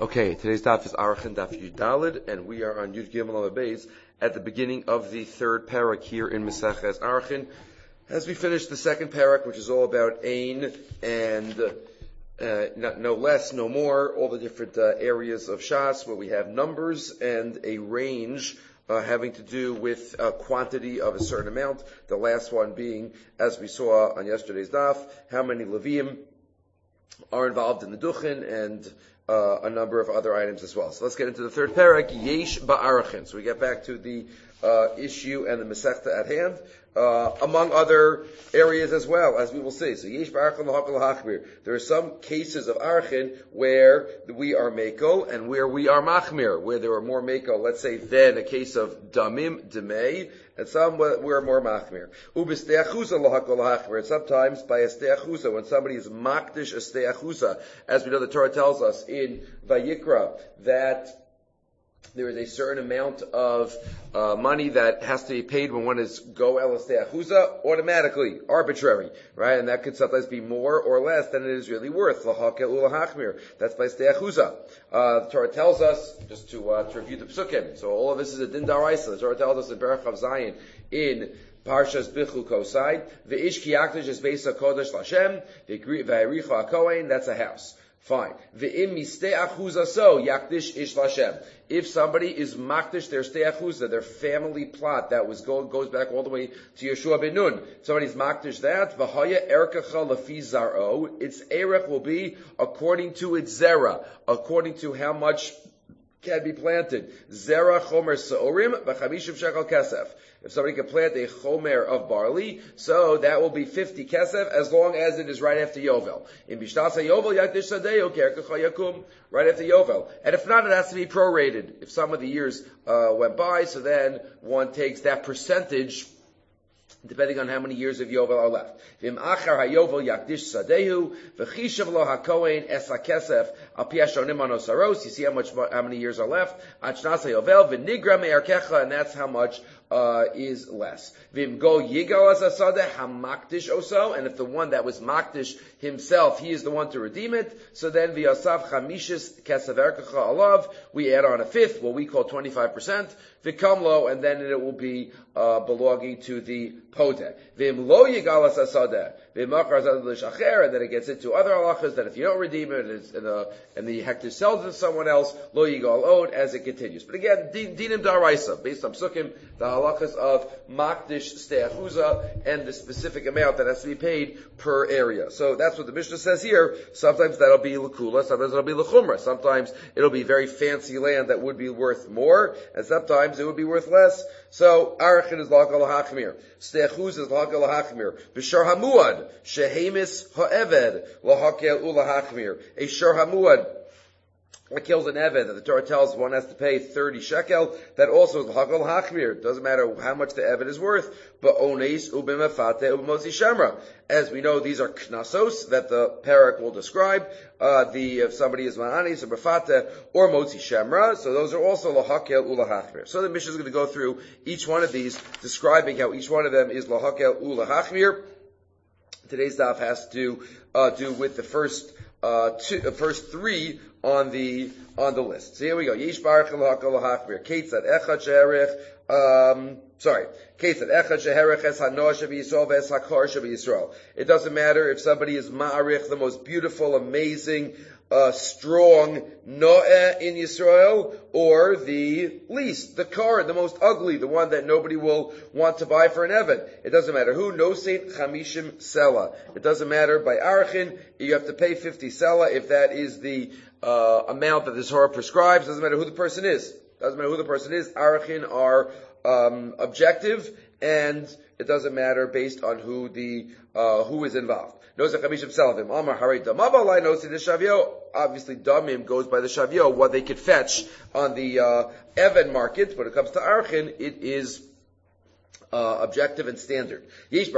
Okay, today's daf is Arachin Daf Yud Daled, and we are on Yud Gimel Amud Beis at the beginning of the third parak here in Maseches Arachin. As we finish the second parak, which is all about Ein and no less, no more, all the different areas of Shas where we have numbers and a range having to do with quantity of a certain amount. The last one being, as we saw on yesterday's daf, how many Levium are involved in the Duchen and a number of other items as well. So let's get into the third parak, Yesh Ba'arachin. So we get back to the issue and the Masechta at hand, among other areas as well, as we will see. So Yesh Ba'arachin L'Hakal L'Hachmir. There are some cases of Arachin where we are Meko and where we are Machmir, where there are more Meko, let's say, than a case of Damim, Demei, and some were more machmir. Ubesteachusa lahakol lahachmir. And sometimes by a steachusa, when somebody is makdish a steachusa, as we know the Torah tells us in Vayikra that there is a certain amount of money that has to be paid when one is go el steachusa, automatically, arbitrary, right? And that could sometimes be more or less than it is really worth. Lahakel ulahachmir. That's by steachusa. The Torah tells us, just to review the psukim, so all of this is a din daraisa. The Torah tells us in Berach of Zion, in Parshas Bichu Kosai, V'ish ki yakdish es beis HaKodesh L'Hashem, V'yiricha HaKohen, that's a house. Fine. V'im miste'achuza so, yakdish ish L'Hashem. If somebody is makdish their ste'achuza, their family plot, that goes back all the way to Yeshua ben Nun. Somebody's makdish that, v'haya erkecha lefi zaro, its erech will be according to its zera, according to how much can be planted. Zera chomer seorim, v'chamishim shekel kesef. If somebody can plant a chomer of barley, so that will be 50 kesef as long as it is right after Yovel. In Bishtasa Yovel yakdish sadeo kerkecha yakum, right after Yovel. And if not, it has to be prorated. If some of the years went by, so then one takes that percentage depending on how many years of Yovel are left. V'im achar hayovel yakdish sadehu v'chishav lo hakohen es hakesef al pi hashonim anosaros. You see how many years are left. Achnas hayovel v'nigra me'arkecha, and that's how much is less. V'im go yigal as asadeh hamakdish oso, and if the one that was makdish himself, he is the one to redeem it, so then v'yasav chamishis kesef erkecha alav, we add on a fifth, what we call 25%, v'kamlo, and then it will be belonging to the podeh. V'im lo yigal as asadeh v'imachar asadeh l'shacher, and then it gets into other halachas that if you don't redeem it, and the hectare sells it to someone else, lo yigal od, as it continues. But again, dinim daraisa, based on psukim, the halachas of makdish steachuza and the specific amount that has to be paid per area. So that's what the Mishnah says here. Sometimes that'll be l'kula, sometimes it'll be l'chumra, sometimes it'll be very fancy land that would be worth more, and sometimes it would be worth less. So Arachin is l'hakal l'hachmir, steachuz is l'hakal l'hachmir, b'shar hamuad shehemis ha'eved l'hakel u'l'hachmir. A shar hamuad that kills an eved, that the Torah tells one has to pay 30 shekel, that also is l'hakal l'hachmir. It doesn't matter how much the eved is worth, but ones ubimafate ubimozi shemra. As we know, these are knasos that the parak will describe. If somebody is ma'anis or bafate or motzi shemra, so those are also l'hakel u'l'hachmir. So the Mishnah is going to go through each one of these, describing how each one of them is l'hakel u'l'hachmir. Today's daf has to do with the first three on the list. So here we go. Yesh barach l'hakal l'hachmir. Ketzad echad she'erech. Ketzad echad she'erech es hanoah she'b'Yisrael v'es hakar she'b'Yisrael. It doesn't matter if somebody is ma'arich, the most beautiful, amazing, strong noah in Yisrael, or the least, the kar, the most ugly, the one that nobody will want to buy for an eved. It doesn't matter who. No saint chamishim sela. It doesn't matter by arachin. You have to pay 50 sela if that is the amount that the Torah prescribes. Doesn't matter who the person is. Doesn't matter who the person is. Arachin are objective, and it doesn't matter based on who is involved. Obviously, damim goes by the shavio, what they could fetch on the Even market. When it comes to arachin, it is objective and standard. Why does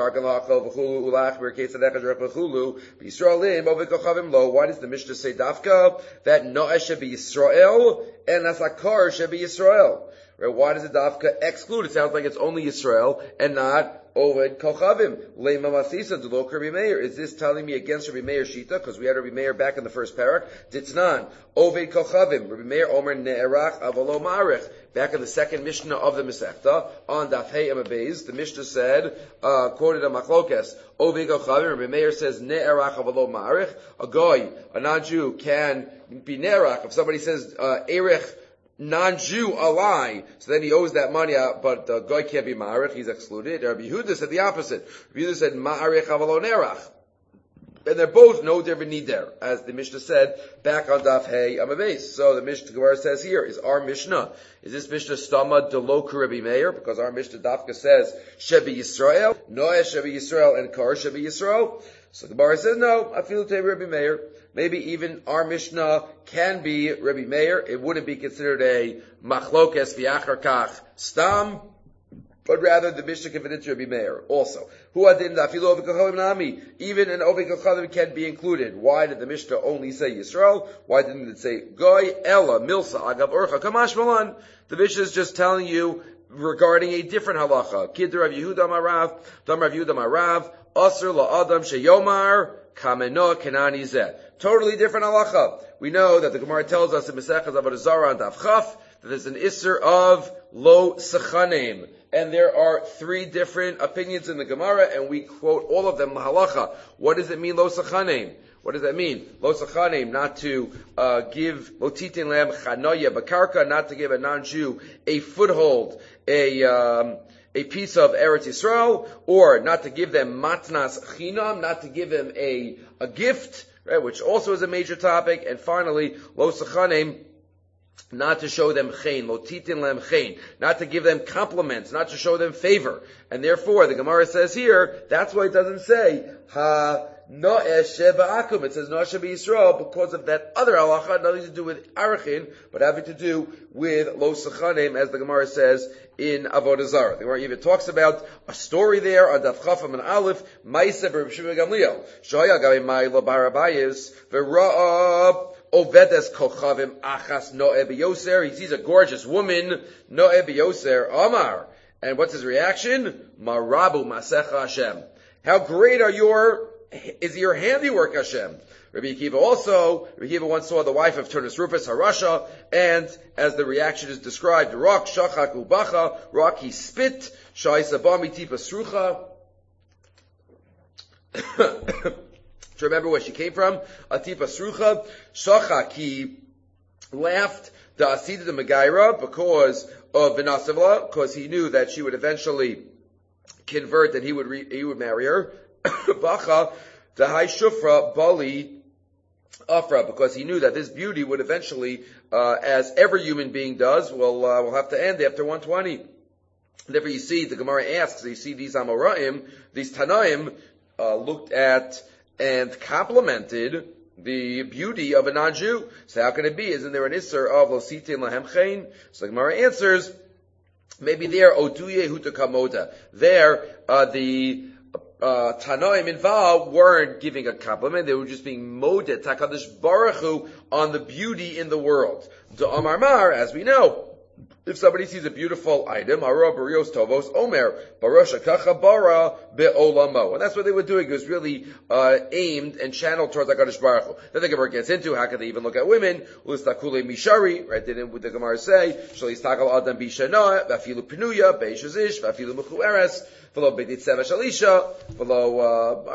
the Mishnah say dafka that noah should be Yisrael and asakar should be Yisrael? Right? Why does the dafka exclude? It sounds like it's only Yisrael and not Oved Kochavim. Leima Masisa Delo Rabbi Meir. Is this telling me against Rabbi Meir Shita? Because we had Rabbi Meir back in the first parak. Ditznan Oved Kochavim. Rabbi Meir Omer Ne'erach Avalo Ma'arich. Back in the second Mishnah of the Masechta on Daf Hey Amabez, the Mishnah said, quoted a Machlokes, Oved Kochavim. Rabbi Meir says Ne'erach Avalo Ma'arich. A goy, a non-Jew, can be Ne'erach. If somebody says Erech, non-Jew, a lie, so then he owes that money out, but the guy can't be ma'arich, he's excluded. Rabbi Yehuda said the opposite. Rabbi Yehuda said ma'arich avalo nerach. And they're both no different nider, as the Mishnah said back on Daf Hey Amabez. So the Mishnah Gemara says here, is our Mishnah, is this Mishnah Stama Deloku Rabbi Meir? Because our Mishnah Dafka says Shebi Yisrael, Noah Shebi Yisrael, and Kar Shebi Yisrael. So the Gemara says no, I feel to Rabbi Meir. Maybe even our Mishnah can be Rabbi Meir. It wouldn't be considered a machlokes v'achar kach stam, but rather the Mishnah can fit into Rabbi Meir also. Hu adin da'afilu oved kochavim nami. Even an oved kochavim can be included. Why did the Mishnah only say Yisrael? Why didn't it say Goy, Ella, Milsa, Agav, Urcha, Kamash Malan? The Mishnah is just telling you regarding a different halacha. Kid Rav Yehuda Marav, Dam Rav Yehuda Marav, Asr la'adam sheyomar, Kameno Kenani Zeh. Totally different halacha. We know that the Gemara tells us in Masechah Avodah Zarah and Daf Chaf that there's an isser of lo sechanim, and there are three different opinions in the Gemara, and we quote all of them halacha. What does it mean lo sechanim? What does that mean? Lo sechanim, not to give lo titin lam chanoya bakarka, not to give a non-Jew a foothold, a piece of Eretz Yisrael, or not to give them matnas chinam, not to give them a gift, right, which also is a major topic. And finally, lo sechanim, not to show them chen, lo titin lem chen, not to give them compliments, not to show them favor. And therefore, the Gemara says here, that's why it doesn't say ha no'esh sheba'akum. It says no'esh Yisrael because of that other halacha, nothing to do with arachin, but having to do with lo sechanim, as the Gemara says in Avodah Zarah. The Gemara even talks about a story there on Daf Chafam and Aleph, Ma'aseh Reb Shimon Gamliel, Shoya Gabi Ma'ila Barabayis, V'ra'ab Ovedes Kochavim Achas No'eh B'Yoser. He sees a gorgeous woman, No'eh B'Yoser, Amar. And what's his reaction? Marabu Masecha Hashem. How great is your handiwork, Hashem? Rabbi Akiva once saw the wife of Turnus Rufus Harasha, and as the reaction is described, Rak Shachak Ubacha, Rak he spit, Shai Sabami Tipa Srucha. To remember where she came from, Atipa Srucha, Shachak, he laughed, the Asida de Megaira, because of Vinasavla, because he knew that she would eventually convert and he would marry her. Bacha, the Hai Shufra, Bali, Afra, because he knew that this beauty would eventually, as every human being does, will have to end after 120. Therefore you see, the Gemara asks, you see these Amoraim, these Tanaim, looked at and complimented the beauty of a non-Jew. So how can it be? Isn't there an Isser of Lo Sitin Lahem Chen? So the Gemara answers, maybe there, Oduye Huta Kamoda. There, the Tanoim involved weren't giving a compliment, they were just being modet, Takadish Baruch Hu, on the beauty in the world. To Amar Mar, as we know, if somebody sees a beautiful item, Hara Barios Tovos Omer, Barosha Kacha Bara Be'olamo. And that's what they were doing. It was really aimed and channeled towards HaKadosh Baruch Hu. Then the Gemara gets into, how could they even look at women? Ulistakule Mishari, right? Didn't the Gemara say, Shalistakal Adam Bishana, Vafilu Pinuya, Beishazish, Vafilu Mechueres, V'lo B'dit Seva Shalisha, V'lo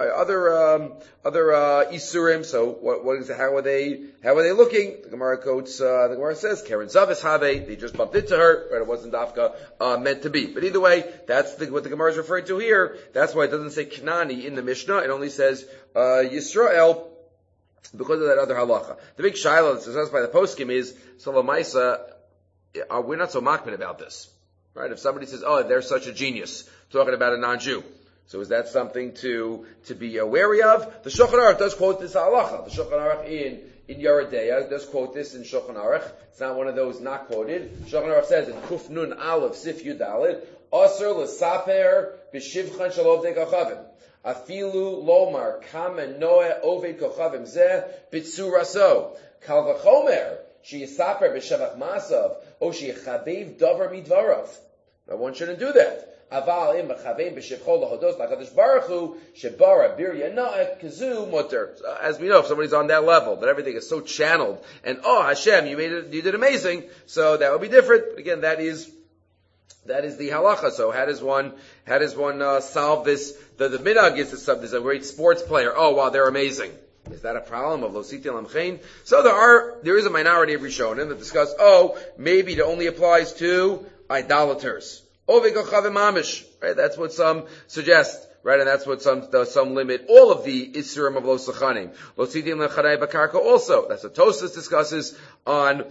other Isurim. So how are they looking? The Gemara quotes, the Gemara says, Karen Zavis Have, they just bumped into her, right? It wasn't Dafka meant to be. But either way, that's what the Gemara is referring to here. That's why it doesn't say Knani in the Mishnah. It only says Yisrael because of that other halacha. The big shaila that's discussed by the poskim is, Solamaisa, we're not so makbid about this. Right? If somebody says, oh, they're such a genius, talking about a non-Jew. So is that something to be wary of? The Shulchan Aruch does quote this halacha. The Shulchan Aruch in Yeridea does quote this in Shulchan Aruch. It's not one of those not quoted. Shulchan Aruch says in Kuf Nun Aleph Sif Yudalid, Asr l'saper b'shivchan shalov de kochavim. Afilu lomar kamen noe oved kochavim zeh b'tzuraso. Kal v'chomer sheyisaper b'shevach masav, o sheyichabev davar midvarav. Now one shouldn't do that. Aval im mechavein b'shivchol lahodos lakadosh baruch hu shebara birya na'ek kazu mutter. As we know, if somebody's on that level, that everything is so channeled, and oh Hashem, you did amazing, so that would be different. But again, that is the halacha. So how does one solve this? The minhag is there's a great sports player. Oh wow, they're amazing. Is that a problem of lositi lamchein? So there is a minority of Rishonim that discuss, maybe it only applies to idolaters. Right? That's what some suggest. Right, and that's what some limit all of the isurim of los sachanim. Lositim lechanai bakarka also. That's what Tosfos discusses on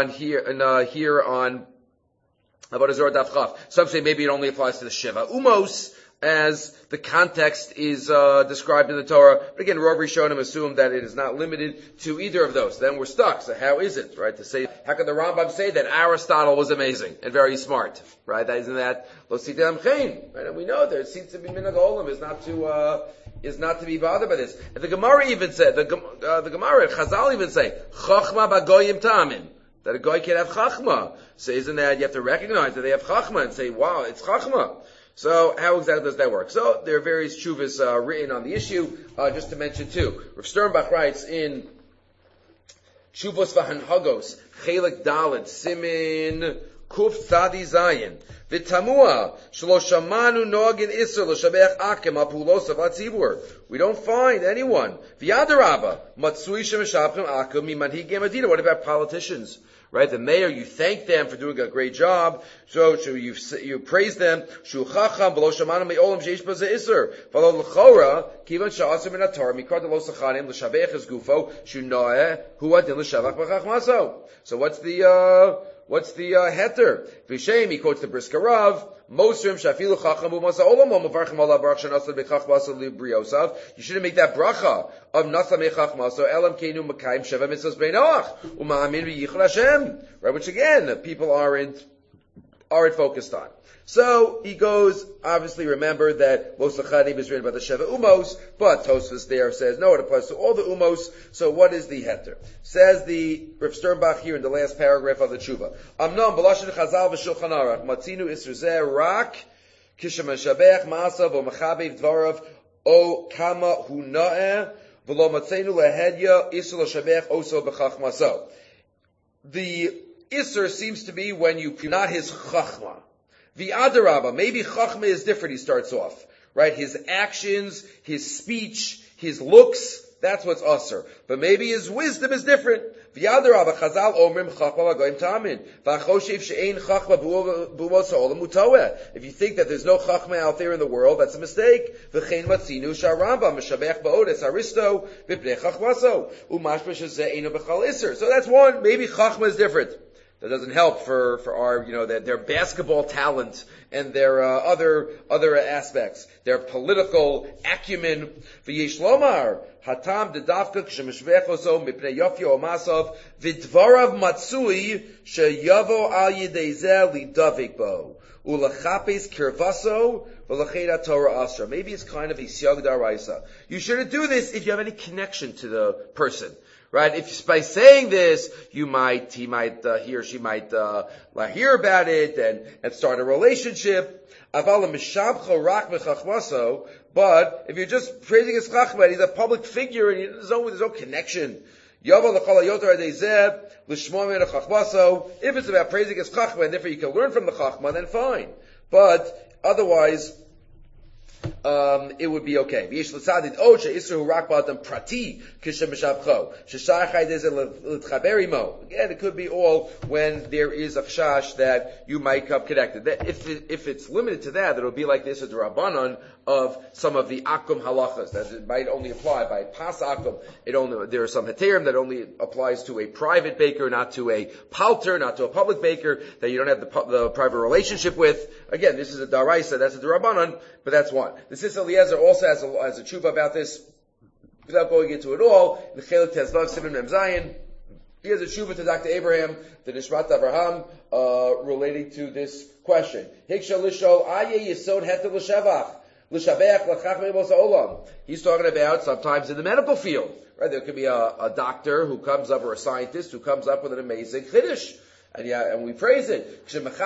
here on about Azor Daf Chaf. Some say maybe it only applies to the Sheva Umos, as the context is described in the Torah. But again, Rov Rishonim assume that it is not limited to either of those. Then we're stuck. So how is it, right? To say, how can the Rambam say that Aristotle was amazing and very smart, right? Isn't that Lo Siti Lamchein, right? And we know there seems to be minhag olam is not to be bothered by this. And the Gemara even said, the Gemara, Chazal even say, Chachma bagoyim tamin. That a goy can have chachma. So isn't that you have to recognize that they have chachma and say, wow, it's chachma. So how exactly does that work? So there are various tshuvas written on the issue. Just to mention too, Rav Sternbach writes in Tshuvos V'Hanhagos Chelik Daled Simin Kuf Tzadi Zayin V'Tamua Shelo Shamanu Nogin Isser L'Shabech Akim Apulos of Atzibur. We don't find anyone. V'Yadarabba Matsui Shemeshabchem Akim Mimanhigim Adina. What about politicians? Right, the mayor, you thank them for doing a great job. So you praise them. Shu chacham v'lo shamanu me'olam sheish b'zeh iser. V'lo l'chora kivan sha'asim min atar mikar de lo sachanim l'shavech es gufo shu noeh hu adin l'shavach b'chachmaso. So what's the heter? V'shem, he quotes the Brisker Rav. Mosrim shafilu chacham u'masa olam u'mavarchim ala barach shanasa b'chachmaso li'briosav. You shouldn't make that bracha of nasa mechachmaso elam keinu makayim sheva mitzvos beinoach u'ma'amin v'yichol Hashem. Right, which again, people aren't focused on. So he goes, obviously remember that Los Achanim is written about the Sheva Umos, but Tosfos there says, no, it applies to all the Umos, so what is the heter? Says the Rav Sternbach here in the last paragraph of the Tshuva. Amnon, Balashon Chazal v'Shulchan Aruch, Matzinu Isser Zeh Rak, Kishem Shabech Masav, O Mechabev Dvarav, O Kama Hu Na'eh, V'lo Matzenu Lehedya, Isser Shabech Oso B'chach Maso. The Isser seems to be when you, not his Chachma. The Adarabba, maybe Chachma is different, he starts off. Right? His actions, his speech, his looks, that's what's Asr. But maybe his wisdom is different. V'yadarabba, Chazal Omrim Chachma V'goyim Tamin. V'achoshev she'ein Chachma B'umos ha'olam Mutaweh. If you think that there's no Chachma out there in the world, that's a mistake. V'chein Matzinu Sha'aramba, Meshabech Ba'odes Aristo, V'pnei Chachmaso. U'mashmash Zeh Eino B'chal Isser. So that's one, maybe Chachma is different. That doesn't help for our, their basketball talent and their other aspects, their political acumen. V'yesh lomar hatam dedavka k'shemeshvechoso mipnei yofyo omasav v'dvarav matsui sheyavo al yidei zeh lidavik bo ulachapes kirvaso v'lacheda Torah asra. Maybe it's kind of a siyag daraisa. You shouldn't do this if you have any connection to the person. Right? If by saying this, he or she might hear about it and start a relationship. But if you're just praising his chachma, he's a public figure and there's no connection. If it's about praising his chachma and therefore you can learn from the chachma, then fine. But otherwise, it would be okay. Again, it could be all when there is a chash that you might come connected. If it's limited to that, it'll be like this at the Rabbanon of some of the akum halachas that it might only apply by pas akum. There are some heterim that only applies to a private baker, not to a palter, not to a public baker that you don't have the private relationship with. Again, this is a daraisa, that's a Rabbanon, but that's one. The Sis Eliezer also has a tshuva about this, without going into it all. The Chelik Tezvav Siman Mem Zayin, he has a tshuva to Dr. Abraham, the Nishmat Avraham, relating to this question. Hiksha Lishol Aye Yisod Heter L'Shevach. He's talking about sometimes in the medical field, right? There could be a doctor who comes up, or a scientist who comes up with an amazing chiddush. And we praise it.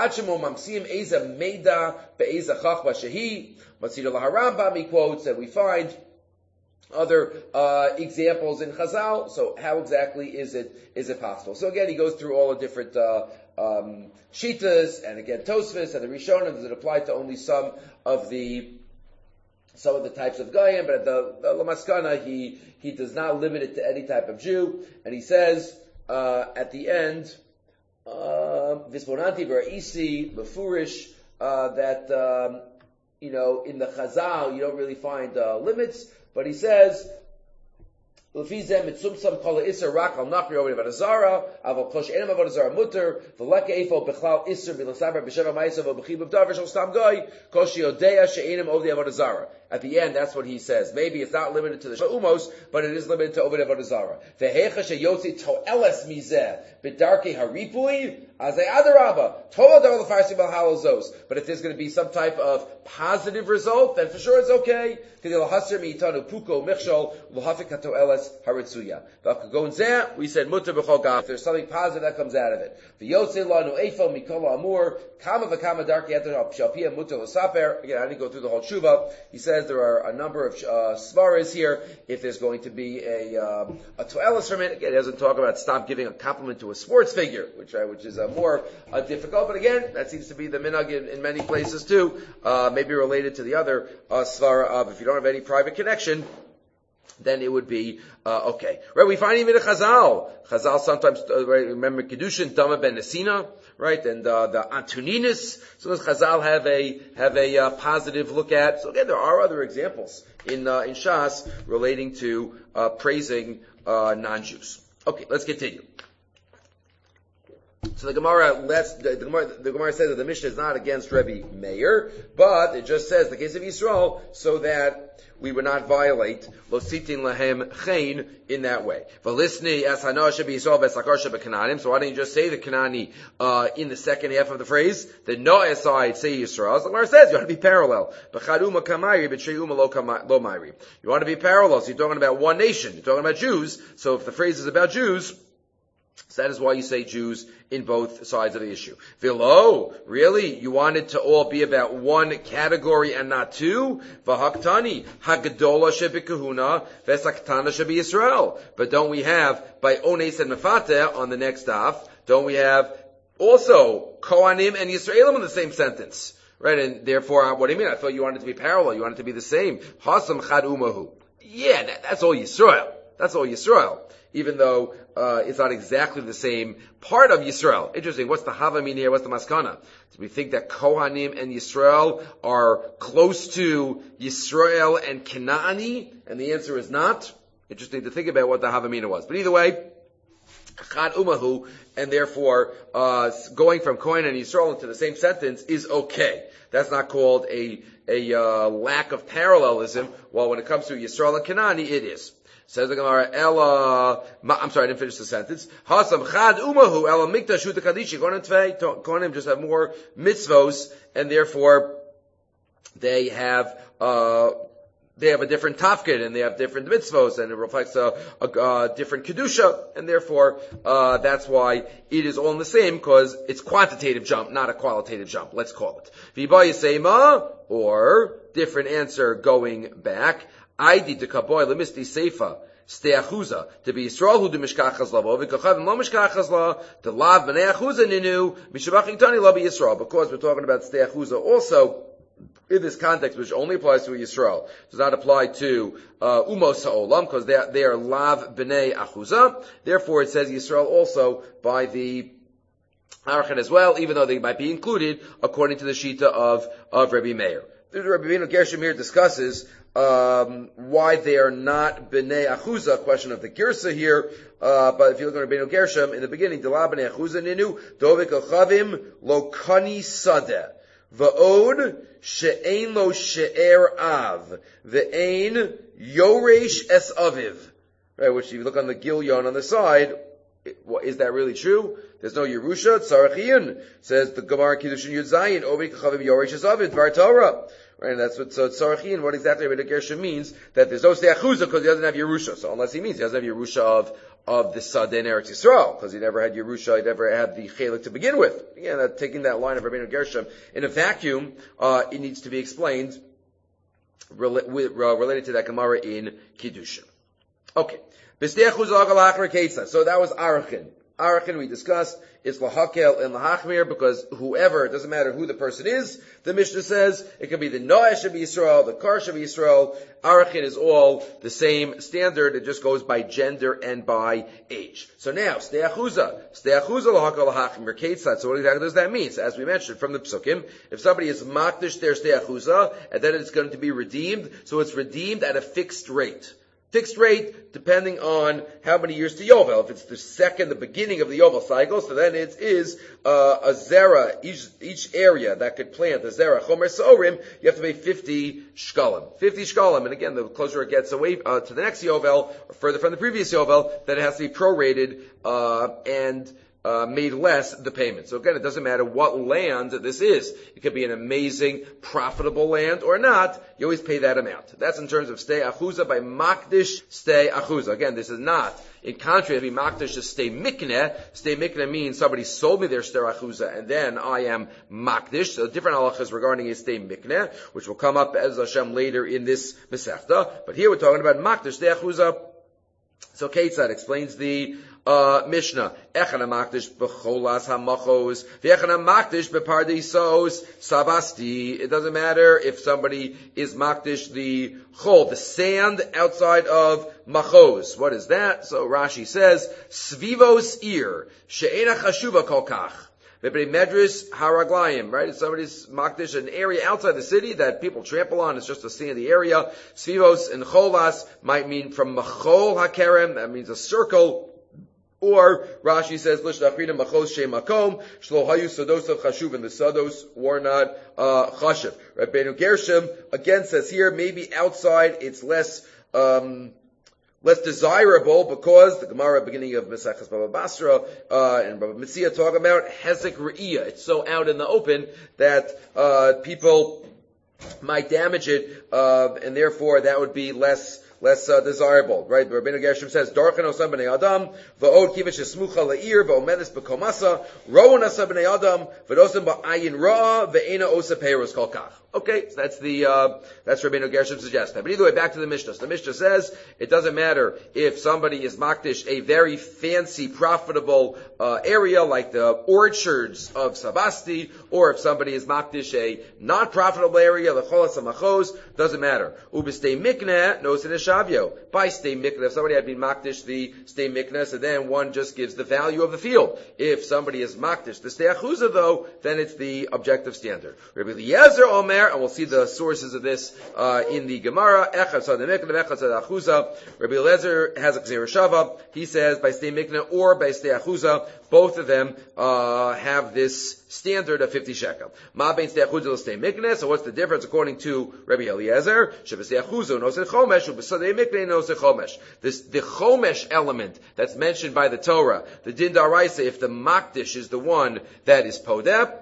He quotes, and we find other examples in Chazal. So how exactly is it possible? So again, he goes through all the different shitas, and again Tosfos and the Rishonim. Does it apply to only some of the types of Goyim? But the Lamaskana, he does not limit it to any type of Jew, and he says at the end, Visponanti V'Ra'isi Befurish, that in the Chazal you don't really find limits, but he says Lefizem mitzumtzam kol iser rak al nachri over avodah zara aval kosh enam avodah zara muter v'lek eifo bechlal iser bilasaber b'sheva ma'isa v'b'chiv b'davar shel stam goy kosh yodea she'enim over the avodah zara. At the end, that's what he says. Maybe it's not limited to the umos, but it is limited to over the avodah zara. Ve'hecha sheyotzi to'eles mizeh b'darkei haripui azay adarabba tova davar lefarsim al halozos. But if there's going to be some type of positive result, then for sure it's okay. We said mutter b'chol gav. If there's something positive that comes out of it. Again, I didn't go through the whole tshuva. He says there are a number of svaras here. If there's going to be a to'elis from it, again, he doesn't talk about stop giving a compliment to a sports figure, which is more difficult. But again, that seems to be the minhag in many places too. Maybe related to the other svara of if you don't have any private connection, then it would be okay. Right? We find even a Chazal. Chazal sometimes remember Kedushin Dama ben Nesina, right? And the Antoninus. So does Chazal have a positive look at? So again, there are other examples in Shas relating to praising non-Jews. Okay, let's continue. So the Gemara says that the Mishnah is not against Rebbe Meir, but it just says the case of Yisrael, so that we would not violate lo sitin lahem chen in that way. So why don't you just say the Kanani in the second half of the phrase? The Noah side say Yisrael. As the Gemara says, you want to be parallel. You want to be parallel. So you're talking about one nation. You're talking about Jews. So if the phrase is about Jews, so that is why you say Jews in both sides of the issue. Vilo, really? You want it to all be about one category and not two? V'haktani, hagadola shebekahuna, v'esaktana shebi Yisrael. But don't we have, by Ones and Mefateh on the next daf, don't we have also Kohanim and Yisraelim in the same sentence? Right, and therefore, what do you mean? I thought you wanted it to be parallel, you wanted it to be the same. Hasam chad umahu. Yeah, that's all Yisrael. That's all Yisrael. Even though it's not exactly the same part of Yisrael. Interesting. What's the Havamin here? What's the Maskana? Do we think that Kohanim and Yisrael are close to Yisrael and Kanaani? And the answer is not. Interesting to think about what the Havamina was. But either way, Chad Umahu, and therefore going from Kohen and Yisrael into the same sentence is okay. That's not called a lack of parallelism. While when it comes to Yisrael and Kanaani, it is. Says the Gemara, I'm sorry, I didn't finish the sentence. Hasam chad umahu ela mikdash uta kadishi. Kohanim just have more mitzvos, and therefore they have a different tafkid, and they have different mitzvos, and it reflects a different kedusha, and therefore that's why it is all in the same, because it's quantitative jump, not a qualitative jump. Let's call it v'ba yisema, or different answer going back. Aidi to kaboy lemisti seifa steachuza to be Yisrael who do mishkachas lavo v'kachavim lo mishkachas la to lav b'nei achuza ninu mishabachim tani lo be Yisrael, because we're talking about steachuza also in this context, which only applies to Yisrael, does not apply to umos ha'olam, because they are lav b'nei achuza. Therefore, it says Yisrael also by the Arachan as well, even though they might be included according to the shita of Rebbe Meir. Rabbi Bino Gershom here discusses why they are not b'nei achuza, question of the girsa here. But if you look at Rabbi Bino Gershom in the beginning, Dela b'nei achuza ninu dovik achavim lo kani sadeh va'od she'ein lo she'er av ve'ein yoresh es aviv. Right, which if you look on the Gilyon on the side, is that really true? There's no Yerusha, Tzarachiyun. Says the Gemara Kiddushin Yud Zayin, Ovik Chavim Yoresh Es Avid, Dvar Torah. Right? And that's what, so Tzarachin, what exactly Rabbeinu Gershom means, that there's no Stei Achuza because he doesn't have Yerusha. So unless he means he doesn't have Yerusha of the Sadeh in Eretz Yisrael, because he never had Yerusha, he never had the Chelik to begin with. Again, taking that line of Rabbeinu Gershom in a vacuum, it needs to be explained related to that Gemara in Kiddushin. Okay. So that was Arachin. Arachin we discussed, it's Lahakel and Lahachmir, because whoever, it doesn't matter who the person is, the Mishnah says, it could be the Noesh of Yisrael, the Karsh of Yisrael. Arachin is all the same standard, it just goes by gender and by age. So now, Stei Achuza, Lahakel, Lahachmir, Ketzad. So what exactly does that mean? So as we mentioned from the Psukim, if somebody is Makdish their Stei Achuza, and then it's going to be redeemed, so it's redeemed at a fixed rate. Fixed rate, depending on how many years to Yovel. If it's the beginning of the Yovel cycle, so then it is a zera, each area that could plant a zera, chomer sa'orim, you have to pay 50 shkalim. 50 shkalim, and again, the closer it gets away to the next Yovel, or further from the previous Yovel, then it has to be prorated, and made less the payment. So again, it doesn't matter what land this is. It could be an amazing, profitable land or not. You always pay that amount. That's in terms of Stei Achuza by Makdish Stei Achuza. Again, this is not in contrast to be Makdish to Stei Mikneh. Stei Mikneh means somebody sold me their Stei Achuza and then I am Makdish. So different halachas regarding a Stei Mikneh, which will come up as Hashem later in this Masechta. But here we're talking about Makdish Stei Achuza. So Ketzad explains the Mishnah. Echana makdish b'cholas hamachos, v'echana makdish b'pardisos sabasti. It doesn't matter if somebody is makdish the chol, the sand outside of machos. What is that? So Rashi says, svivos ir, she'ena chashuva kol kach. Medris haraglayim, right? If somebody's makdish an area outside the city that people trample on, it's just a sandy area. Svivos and cholas might mean from machol hakerem, that means a circle. Or Rashi says, "Lishdachridim machos shemakom shlo hayu sados of chashuv," and the sados were not chashuv. Rabbeinu Gershom again says here, maybe outside it's less desirable because the Gemara beginning of Maseches Baba Basra and Baba Metzia talk about hezek re'iyah. It's so out in the open that people might damage it, and therefore that would be less desirable, right? The Rabbeinu Gershom says, "Darchan osam b'nei adam, v'od kivish esmucha le'ir, v'omedes b'komasa, rowan osam b'nei adam, v'dosam ba'ayin ra'a, v'ena osa peiros kol kach." Okay, so that's Rabbeinu Gershom suggests that. But either way, back to the Mishnah. So the Mishnah says, it doesn't matter if somebody is makdish a very fancy, profitable area like the orchards of Sabasti, or if somebody is makdish a non-profitable area, the cholas hamachos, doesn't matter. Ubistei mikneh, no sineshavyo. By stei mikneh, if somebody had been makdish the stei mikneh, so then one just gives the value of the field. If somebody is makdish the stei achuza, though, then it's the objective standard. Rabbi Eliezer Omer, and we'll see the sources of this in the Gemara. Echad Sadeh Mikneh, Echad Sadeh Achuza. Rabbi Eliezer has a Gzeir Shava. He says by Stei Mikneh or by Stei Achuza, both of them have this standard of 50 shekel. Ma bein Stei Achuza Stei Mikneh. So what's the difference according to Rabbi Eliezer? Shebestei Achuza nosei chomesh, ubesadei Mikneh nosei chomesh. The chomesh element that's mentioned by the Torah, the din daraisa, if the makdish is the one that is podep,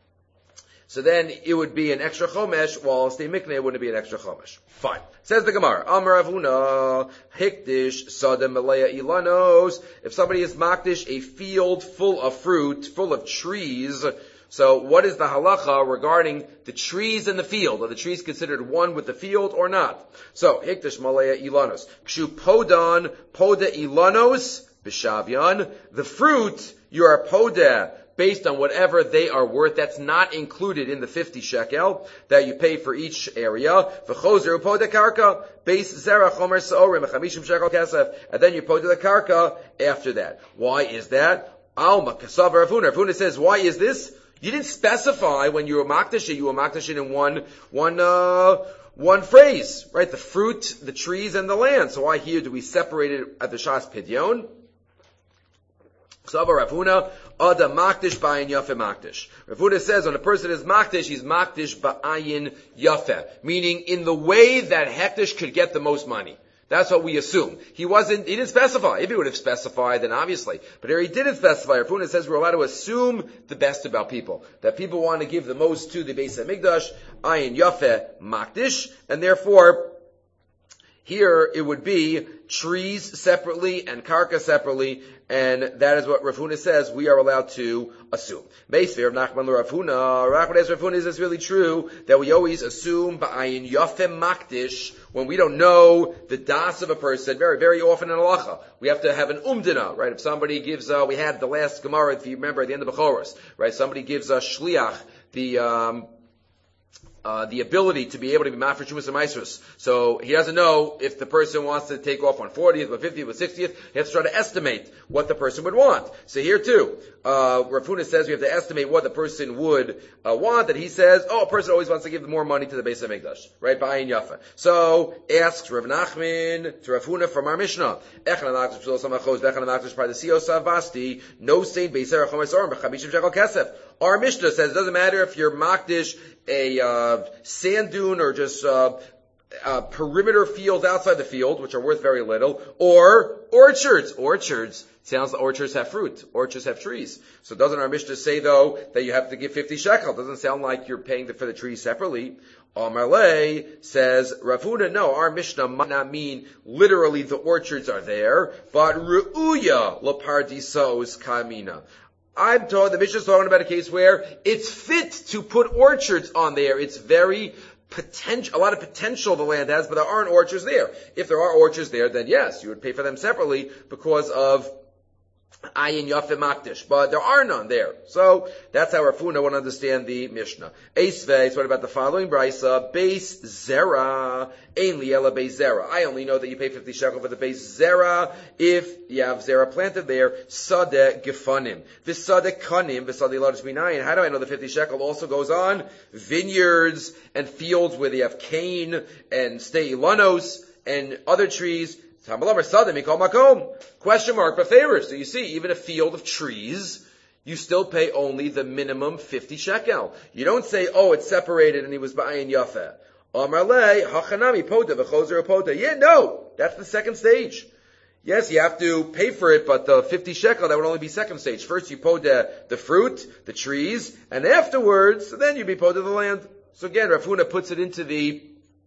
so then it would be an extra chomesh, while stei mikneh wouldn't be an extra chomesh. Fine. Says the Gemara, Amar Avuna, hikdish sadeh meleya ilanos. If somebody is makdish a field full of fruit, full of trees, so what is the halacha regarding the trees in the field? Are the trees considered one with the field or not? So, hikdish meleya ilanos. Kshu podan, poda ilanos, b'shavyan. The fruit, you are poda, based on whatever they are worth. That's not included in the 50 shekel that you pay for each area. V'chozer upoda karka, base zera chomer sa'orim, 50 shekel kesef, and then you poda the karka after that. Why is that? Alma kasav Rav Huna. Rav Huna says, why is this? You didn't specify when you were makdash it in one phrase, right? The fruit, the trees, and the land. So why here do we separate it at the Shas Pidyon? Rav Huna, Ada makdish ba'ayin yafeh makdish. Rav Huna says when a person is makdish, he's makdish ba'ayin yafeh, meaning in the way that hektish could get the most money. That's what we assume. He didn't specify. If he would have specified, then obviously. But here he didn't specify. Rav Huna says we're allowed to assume the best about people. That people want to give the most to the Beis HaMikdash, Ayin Yafeh Makdish, and therefore, here it would be trees separately and karka separately, and that is what Rav Huna says we are allowed to assume. Meisver of Nachman Rav Huna. Rav Huna, is this really true that we always assume ba'ayin yafem makdish when we don't know the das of a person? Very, very often in halacha we have to have an umdina, right? If somebody gives, we had the last Gemara, if you remember, at the end of Bechoros, right? Somebody gives a shliach the ability to be able to be mafresh shumas and maisrus. So he doesn't know if the person wants to take off on 40th, or 50th, or 60th. He has to try to estimate what the person would want. So here too, Rav Huna says we have to estimate what the person would want, and he says, a person always wants to give more money to the Beis HaMikdash, right? Ba'ayin Yafa. So asks Rav Nachman to Rav Huna from our Mishnah, no saint Beis HaMikdash b'chamishim shekel kesef. Our Mishnah says it doesn't matter if you're makdish a sand dune or just perimeter fields outside the field, which are worth very little, or orchards. Sounds like orchards have fruit. Orchards have trees. So doesn't our Mishnah say, though, that you have to give 50 shekel? Doesn't sound like you're paying for the trees separately. Amarle says, Rav Huna, no, our Mishnah might not mean literally the orchards are there, but Ru'uya Lapardisos Kamina. I'm told the Mishnah is talking about a case where it's fit to put orchards on there. It's very a lot of potential the land has, but there aren't orchards there. If there are orchards there, then yes, you would pay for them separately because of Ayin Yafeh Makdish, but there are none there. So that's how Rav Huna want to understand the Mishnah. Eisveis, what about the following brisa? Beis Zera, Ein Liela Beis Zera. I only know that you pay 50 shekel for the Beis Zera if you have Zera planted there. Sadeh Gefanim. V'sadeh Kanim, v'sadeh Lotus Minayin. How do I know the 50 shekel also goes on? Vineyards and fields where they have cane and steilanos and other trees. Question mark, but favors. So you see, even a field of trees, you still pay only the minimum 50 shekel. You don't say, it's separated and he was ba'ayin yafeh. Yeah, no, that's the second stage. Yes, you have to pay for it, but the 50 shekel, that would only be second stage. First you poda the fruit, the trees, and afterwards, then you be poda the land. So again, Rav Huna puts it into the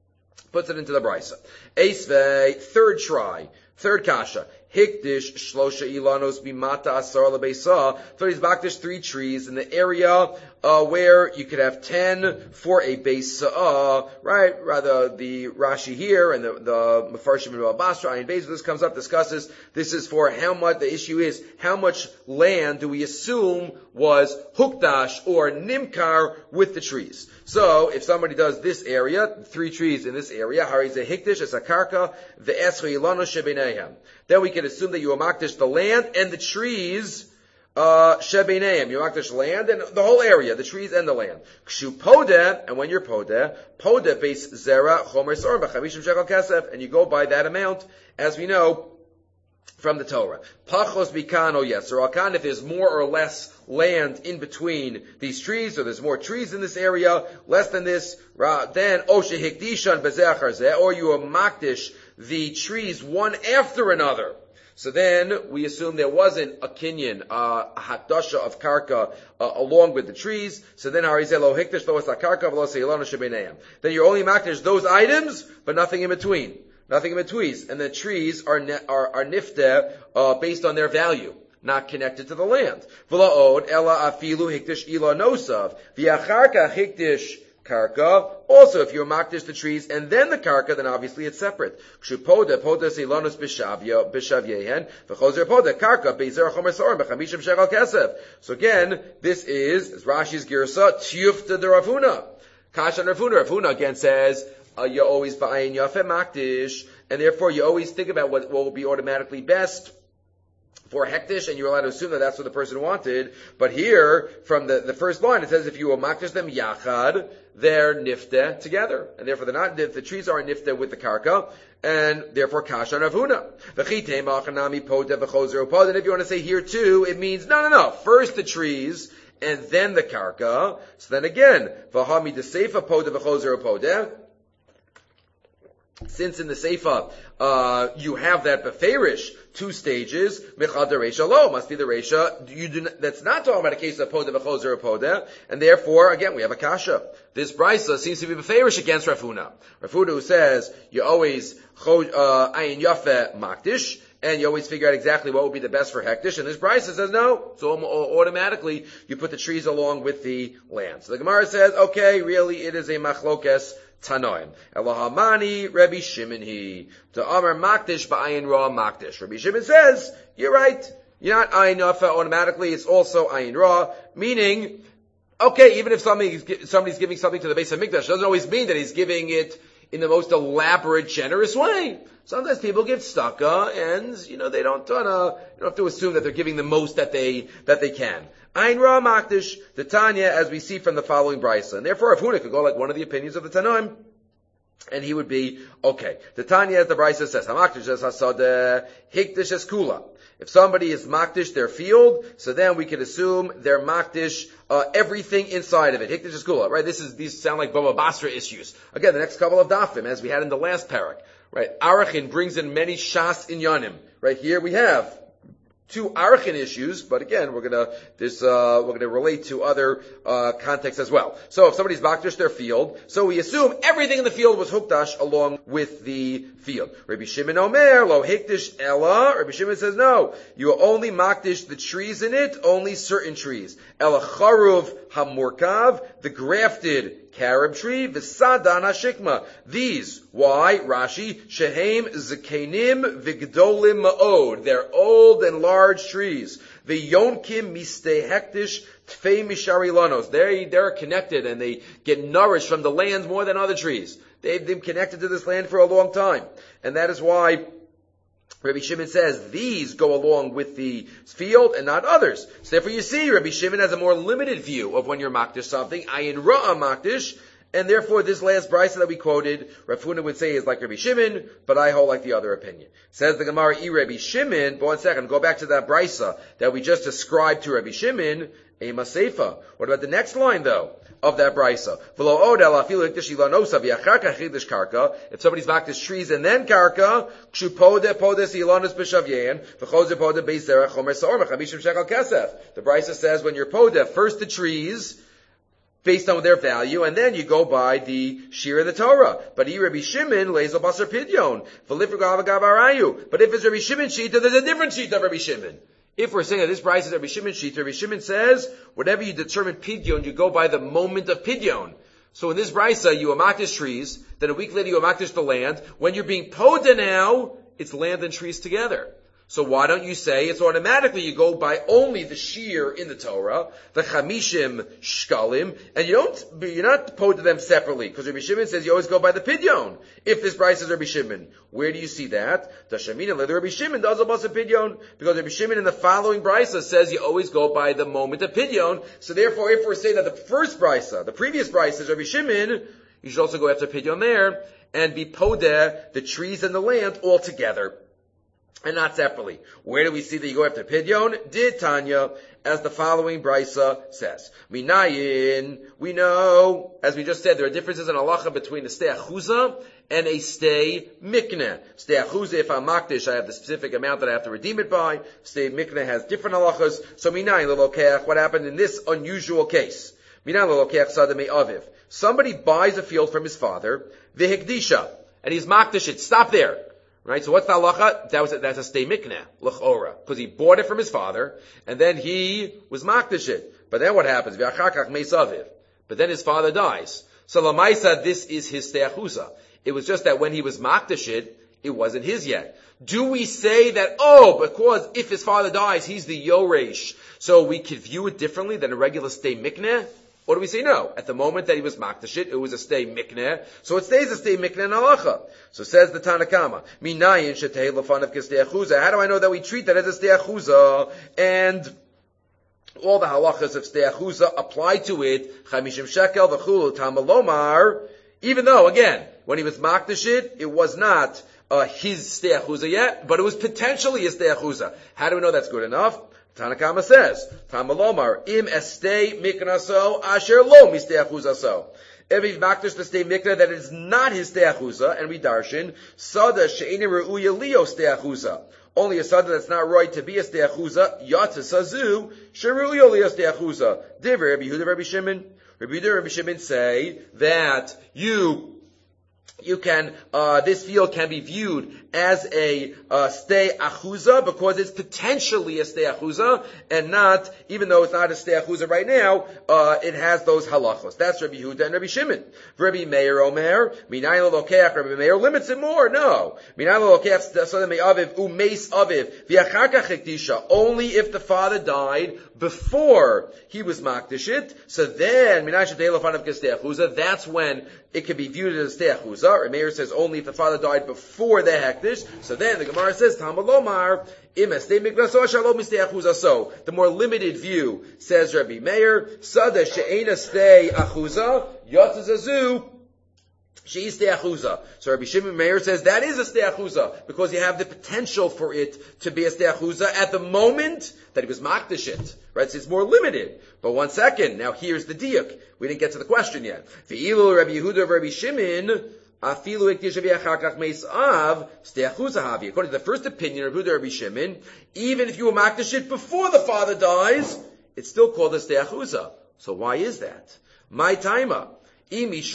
brisa. Eisvei, third try, third kasha. Hikdish shlosha ilanos bimata asar lebeisa. So he's bakdish 3 trees in the area where you could have 10 for a beisa, right? Rather the Rashi here and the Mefarshim in Basra, Ayin Beis, this comes up, discusses, this is for how much, the issue is, how much land do we assume was hukdash or nimkar with the trees? So, if somebody does this area, 3 trees in this area, harize hikdish es akarka, ve'escho ilano shebenehem. Then we can assume that you amakdish the land and the trees, shebenehem. You amakdish land and the whole area, the trees and the land. Kshu podeh, and when you're podeh beis zera chomer sor b'chamishim shekel kesef, and you go by that amount, as we know, from the Torah. Pachos bikan o yeser akan, if there's more or less land in between these trees, or there's more trees in this area, less than this, then o shehikdishan bezeh achar zeh, or you amakdish the trees one after another. So then we assume there wasn't a kinyan, a hakdasha of karka along with the trees. So then harizeh lo hikdish lo es karka v'lo seilano shebeneim. Then you're only makdish those items, but nothing in between. Nothing in between. And the trees are nifteh based on their value, not connected to the land. V'la'od ela afilu hikdish ila nosav v'yacharka hikdish karka. Also, if you makdish the trees and then the karka, then obviously it's separate. Kshupoda poda seilanos b'shavyehen v'chozer poda karka bezer chomer sorim b'chamishim shekel kesef. So again, this is Rashi's girsa tiyufta de Rav Huna. Kasha Rav Huna. Rav Huna again says, you're always ba'ayin yafeh makdish, and therefore you always think about what will be automatically best for hektish, and you're allowed to assume that that's what the person wanted. But here, from the first line, it says if you will makdish them yachad, they're nifteh together, and therefore the trees are nifteh with the karka, and therefore kasha Rav Huna. And if you want to say here too, it means no, first the trees and then the karka. So then again, v'hami deseifa poda v'chozer poda. since in the Seifa, you have that Beferish, 2 stages, Mechad Reisha Lo, must be the Reisha, that's not talking about a case of Poda B'chozer or Poda, and therefore, again, we have a Kasha. This Brisa seems to be Beferish against Rafuna. Rafuna who says, you always, Ayin Yafeh Makdish, and you always figure out exactly what would be the best for Hektish, and this Brisa says no, so automatically, you put the trees along with the land. So the Gemara says, okay, really, it is a Machlokes Tanoim. Elohamani Rabbi Shimon he. To Amar Makdish ba'ayin ra Makdish. Rabbi Shimon says, you're right. You're not ayin yafa automatically, it's also ayin ra. Meaning, okay, even if somebody's giving something to the base of Mikdash, doesn't always mean that he's giving it in the most elaborate, generous way. Sometimes people give tzedakah, and, they don't you don't have to assume that they're giving the most that they can. Ayin ra makdish, the Tanya, as we see from the following brisa. And therefore, if Huna could go like one of the opinions of the Tanoim, and he would be, okay. The Tanya, as the brisa says, hamakdish es hasadeh, hikdish es kula. If somebody is makdish their field, so then we can assume they're makdish everything inside of it. Hikdish es kula, right? These sound like Baba Basra issues. Again, the next couple of dafim, as we had in the last parak, right? Arachin brings in many shas inyanim. Right here we have 2 Arachin issues, but again, we're gonna relate to other contexts as well. So if somebody's makdish their field, so we assume everything in the field was hukdash along with the field. Rabbi Shimon Omer, lo hikdish ella. Rabbi Shimon says no, you only makdish the trees in it, only certain trees. Ela charuv hamurkav, the grafted carob tree, v'sadan hashikma. These, why? Rashi, shehem zekenim v'gdolim ma'od. They're old and large trees. V'yonkim mistei hektish tfei mishari lanos. They're connected and they get nourished from the land more than other trees. They've been connected to this land for a long time. And that is why Rabbi Shimon says these go along with the field and not others. So therefore you see, Rabbi Shimon has a more limited view of when you're makdish something. Ayin ra'a makdish. And therefore this last brisa that we quoted, Rav Huna would say is like Rabbi Shimon, but I hold like the other opinion. Says the Gemara, Rabbi Shimon, but 1 second, go back to that brisa that we just ascribed to Rabbi Shimon, Ema Seifa. What about the next line though? Of that brisa. If somebody's makdish trees and then karka, the brisa says when you're poda, first the trees, based on their value, and then you go by the shir of the Torah. But Rabbi Shimon lezel basar pidyon. But if it's Rabbi Shimon shita, there's a different shita of Rabbi Shimon. If we're saying that this price is Rabbi Shimon shita, Rabbi Shimon says, whatever you determine pidyon, you go by the moment of pidyon. So in this brisa, you amakdish trees, then a week later you amakdish the land. When you're being poda now, it's land and trees together. So why don't you say it's automatically you go by only the shear in the Torah, the chamishim shkalim, and you're not poda them separately, because Rabbi Shimon says you always go by the pidyon. If this price is Rabbi Shimon, where do you see that? The Shamina, the Rabbi Shimon does a pidyon, because Rabbi Shimon in the following brisa says you always go by the moment of pidyon. So therefore, if we're saying that the first brisa, the previous brisa is Rabbi Shimon, you should also go after pidyon there and be poda the trees and the land all together, and not separately. Where do we see that you go after pidyon? Did Tanya, as the following brisa says. Minayin, we know, as we just said, there are differences in halacha between a stei achuza and a stei mikneh. Stei achuza, if I'm makdish, I have the specific amount that I have to redeem it by. Stei mikneh has different halachas. So minayin l'lokeach, what happened in this unusual case? Minayin l'lokeach sadamei aviv. Somebody buys a field from his father, v'hekdisha, and he's makdish it. Stop there. Right, so what's the halacha? That's a stei mikneh, l'chora, because he bought it from his father, and then he was makdish it. But then what happens? V'achakach meisaviv. But then his father dies. So lamaisa, this is his stei achuza. It was just that when he was makdish it wasn't his yet. Do we say that, because if his father dies, he's the yoresh, so we could view it differently than a regular stei mikneh? Or do we say no? At the moment that he was makdish it was a stei mikneh, so it stays a stei mikneh in halacha. So says the Tanakama, minayin shetei lefanav k'stei achuza. How do I know that we treat that as a stei achuza? And all the halachas of stei achuza apply to it. Chamishim shekel v'chulu tamalomar. Even though, again, when he was makdish it was not his stei achuza yet, but it was potentially a stei achuza. How do we know that's good enough? Tanakama says, Tamalomar, im estei miknaso asher lo mistei achuzaso. If he's makdish the stay mikna, that is not his steachuza, and we darshin, sada she'ene re'uya leo steachuza. Only a sada that's not right to be a steachuza, yatsa sazu, she're'uya leo steachuza. Diver Rabbi Yehuda, Rabbi Shimon. Rabbi Yehuda, Rabbi Shimon say that you can, this field can be viewed as a stay achuza because it's potentially a stay achuza and not, even though it's not a stay achuza right now, it has those halachos. That's Rabbi Yehuda and Rabbi Shimon. Rabbi Meir Omer, Minayin lo lokeach, Rabbi Meir limits it more. No. Minayin lo lokeach sada me'aviv u'meis aviv v'achar kach hektisha. Only if the father died before he was makdishit. So then, Minayin shadei lofanav k'stei achuza, that's when it can be viewed as a stay achuza. Meir says only if the father died before the hektish. So then the Gemara says, Talmud Lomar, so the more limited view, says Rabbi Meir, Sada she'ena stay achuza, yatzazu, she'is stay achuza. So Rabbi Shimon Meir says that is a stay achuza, because you have the potential for it to be a stay achuza at the moment that he was makdishit. Right? So it's more limited. But one second, now here's the diuk. We didn't get to the question yet. V'ilu Rabbi Yehuda, Rabbi Shimon, according to the first opinion of Rabbi Shimon, even if you were makdashit before the father dies, it's still called a steachuza. So why is that? My timer. If it's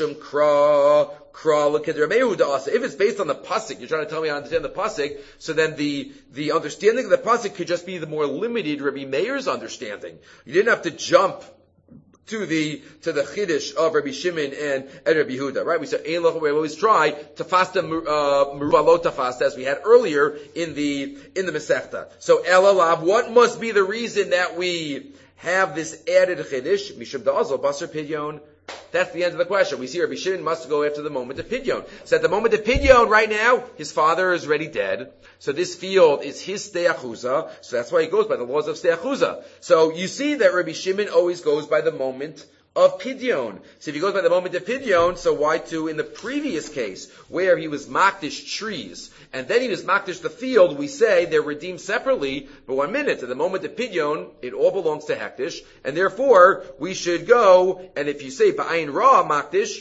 based on the pasuk, you're trying to tell me I understand the pasuk, so then the understanding of the pasuk could just be the more limited Rabbi Meir's understanding. You didn't have to jump to the chiddush of Rabbi Shimon and Rabbi Yehuda, right? We said we always try tafasta meruvah tafasta, as we had earlier in the Masechta. So elalav, what must be the reason that we have this added chiddush? Mishum da'azol basar pidyon. That's the end of the question. We see Rabbi Shimon must go after the moment of pidyon. So at the moment of pidyon, right now, his father is already dead. So this field is his steachuza. So that's why he goes by the laws of steachuza. So you see that Rabbi Shimon always goes by the moment of pidyon. So if he goes by the moment of pidyon, so why too in the previous case where he was makdish trees and then he was makdish the field, we say they're redeemed separately. But 1 minute, at the moment of pidyon, it all belongs to hektish, and therefore we should go. And if you say ba'ayin ra makdish,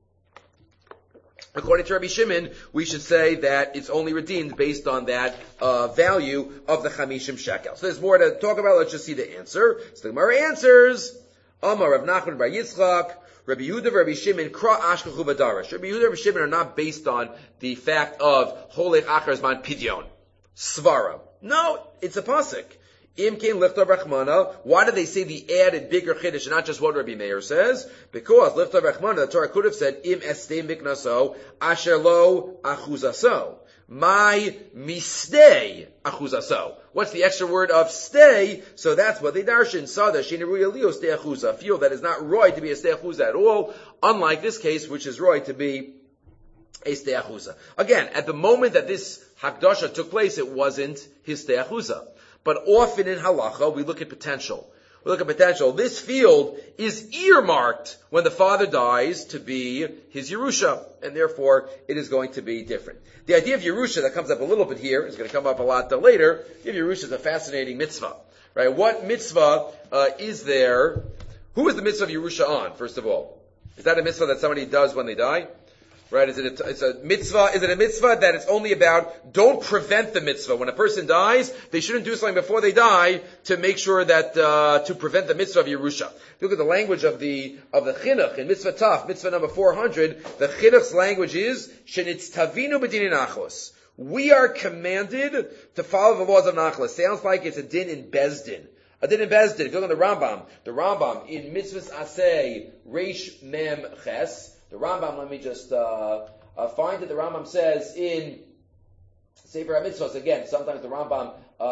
according to Rabbi Shimon, we should say that it's only redeemed based on that value of the chamishim shekel. So there's more to talk about. Let's just see the answer. So the Gemara answers. Amar Rav Nachman bar Yitzchak, Rabbi Yehuda, Rabbi Shimon, Kra Ashkachu Badarash. Rabbi Yehuda, Rabbi Shimon are not based on the fact of Holech Achar Zman Pidyon. Svara. No, it's a pasuk. Im Kein Lichtav Rachmana. Why do they say the added bigger chiddush and not just what Rabbi Meir says? Because Lichtav Rachmana, the Torah could have said, Im Estei Miknaso, Asher Lo Achuzaso. My mistay achuzaso. What's the extra word of stay? So that's what they darshan. Sada sheniruya leo stay achuza. Feel that is not roy to be a stay achuza at all. Unlike this case, which is roy to be a stay achuza. Again, at the moment that this hakdasha took place, it wasn't his stay achuza. But often in halacha, we look at potential. This field is earmarked when the father dies to be his Yerusha, and therefore it is going to be different. The idea of Yerusha that comes up a little bit here is going to come up a lot later. The idea of Yerusha is a fascinating mitzvah, right? What mitzvah is there? Who is the mitzvah of Yerusha on, first of all? Is that a mitzvah that somebody does when they die? Right? Is it a mitzvah? Is it a mitzvah that it's only about, don't prevent the mitzvah. When a person dies, they shouldn't do something before they die to make sure that, to prevent the mitzvah of Yerusha. Look at the language of the chinuch in mitzvah taf, mitzvah number 400. The chinuch's language is, shenitztavinu b'dinin achos. We are commanded to follow the laws of nachlas. Sounds like it's a din in Bezdin. A din in Bezdin. If you look at the Rambam in mitzvahs aseh, reish mem ches, the Rambam, let me just find it. The Rambam says in Sefer HaMitzvos, again, sometimes the Rambam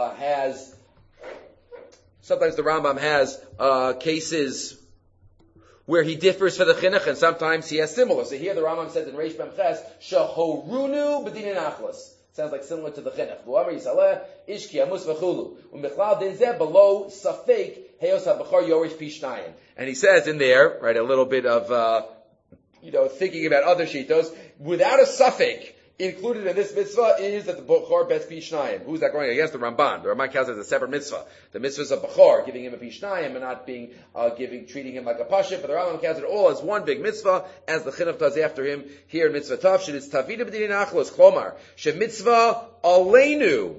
has cases where he differs for the chinuch, and sometimes he has similar. So here the Rambam says in Reish Mem Ches, Shehorunu b'dinin achlas. Sounds like similar to the chinuch. V'amar Yishaleh, Ishki Amus v'chulu. U'mechlal din zeh below safek heyos ha'bachar yorish pishnayim. And he says in there, right, a little bit of thinking about other shitos, without a suffix, Included in this mitzvah is that the Bechor bets Pishnayim. Who's that going against? The Ramban. The Ramban counts it as a separate mitzvah. The mitzvah is a Bechor, giving him a Pishnayim and not being, treating him like a Pashit, but the Rambam counts it all as one big mitzvah, as the Chinuch does after him here in Mitzvah Tav. It's Tavida B'dinei Nachlos, Klomar, She Mitzvah Aleinu,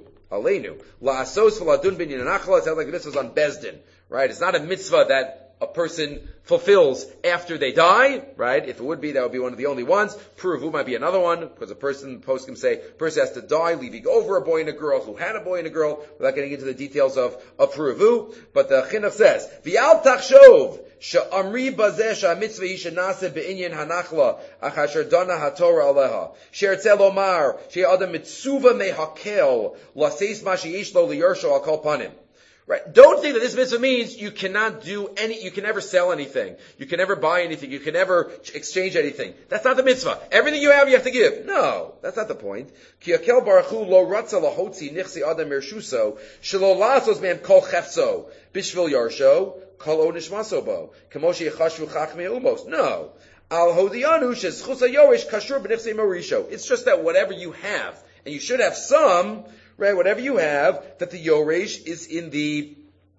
La'asos V'ladun B'dinei Nachlos. It sounds like the mitzvah's on Bezdin, right? It's not a mitzvah that a person fulfills after they die, right? If it would be, that would be one of the only ones. Pruvu might be another one, because a person, the post can say, a person has to die, leaving over a boy and a girl who had a boy and a girl, without getting into the details of Pruvu. But the Chinuch says, V'al tachshov, she'amri bazeh she'amitzvah hi shenaseh be'inyan hanachla, achasher dana haTorah aleha, she'ertzeh lomar, she'adam mitzuva mehakel, laseis ma she'ish lo liyersho al kol panim. Right. Don't think that this mitzvah means you cannot do you can never sell anything. You can never buy anything. You can never exchange anything. That's not the mitzvah. Everything you have to give. No, that's not the point. Ki yakel baruch hu lo ratza lahotzi nichsi adam mershuso, shelo lasos mehem kol chefso, bishvil yarsho, kol o nishmaso bo, kamoshi yechashvu chachmei umos. No. Al hodianu shezchus hayorish kashur b'nichsi morisho. It's just that whatever you have, and you should have some, right, whatever you have, that the Yoresh is in the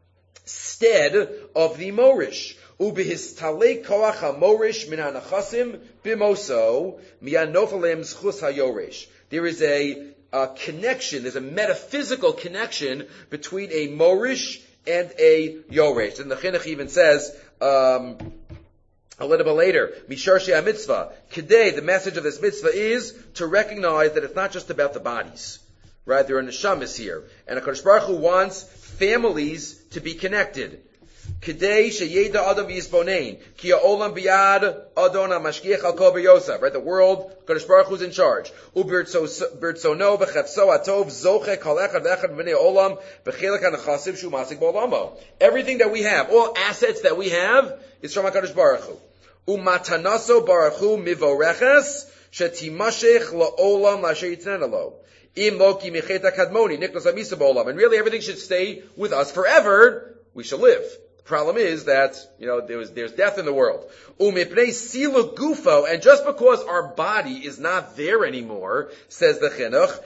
stead of the Morish. Ubihistale koach ha-Morish min ha-nachasim bimoso mi'anofalem zchus ha-Yoresh. There is a connection, there's a metaphysical connection between a Morish and a Yoresh. And the Chinuch even says, a little bit later, Mishar Shea Mitzvah. Today, the message of this mitzvah is to recognize that it's not just about the bodies. Right, there are neshamas here, and HaKadosh Baruch Hu wants families to be connected. Kedei sheyeda adam v'yisbonein ki ha'olam biyad adon ha'mashgiach al kol b'yosav. Right, the world, HaKadosh Baruch Hu's in charge. U'birtzono v'chefso atov zoche kol echad v'echad b'nei olam b'chelek ha'nechasim shu masik b'olamo. Everything that we have, all assets that we have, is from HaKadosh Baruch Hu. U'matanaso Baruch Hu mivoreches shetimashech la'olam l'asher yitnena lo. And really everything should stay with us forever. We shall live. The problem is that, there's death in the world. And just because our body is not there anymore, says the Chinuch,